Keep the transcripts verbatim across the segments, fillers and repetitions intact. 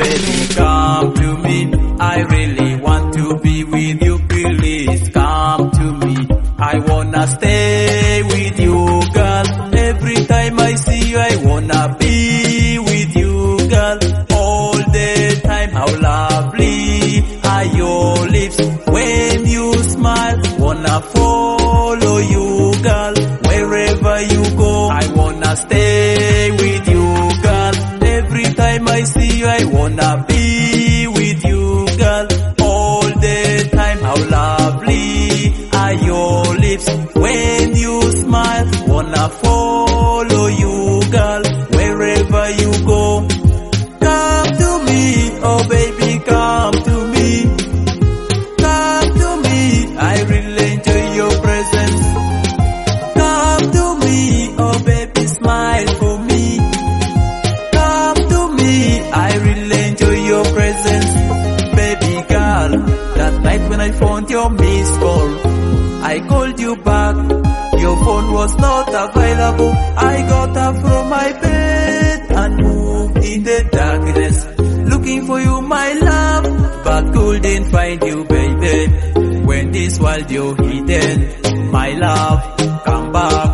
baby, come to me. I really want to be with you. Please come to me. I wanna stay with you, girl. Every time I see you, I wanna be with you, girl. All the time, how lovely are your lips when you smile. Wanna follow you, girl, wherever you go. I wanna stay with you, girl. Every time I see you, I wanna be with you, girl. All the time, how lovely are your lips when you smile. Wanna follow you, girl, wherever you go. Come to me, oh baby, come to me. Come to me, I really enjoy your presence. Come to me, oh baby, smile for me. Come to me, I really enjoy your presence. Baby girl, that night when I found your missed call, I called you back. Your phone was not available. I got up from my bed and moved in the darkness, looking for you, my love, but couldn't find you, baby. When this world you're hidden, my love, come back.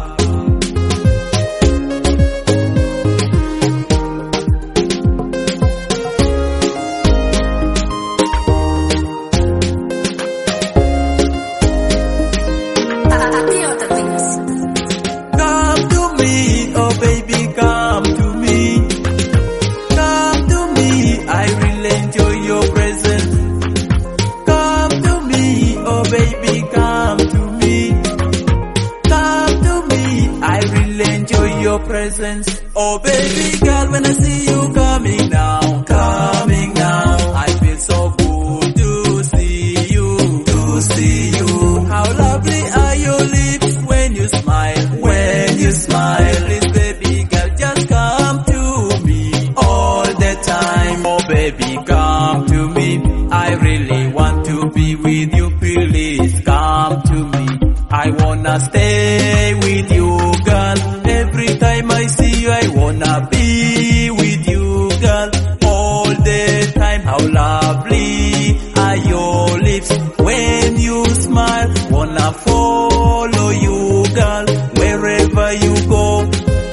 Come to me, oh baby, come to me. Come to me, I really enjoy your presence. Come to me, oh baby, come to me. Come to me, I really enjoy your presence. Oh baby girl, when I see you coming now, coming now, I feel so good to see you, to see you. How lovely are your lips when you smile, when you smile. Please baby girl, just come to me all the time. Oh baby, come to me. I really want to be with you. Please come to me. I wanna stay with you, girl. Every time I see you, I wanna be with you, girl. All the time, how lovely are your lips when you smile. Wanna follow you, girl, wherever you go.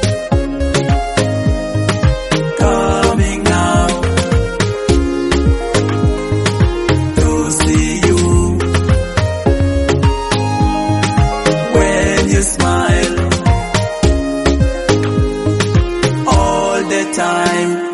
Coming now to see you when you smile all the time.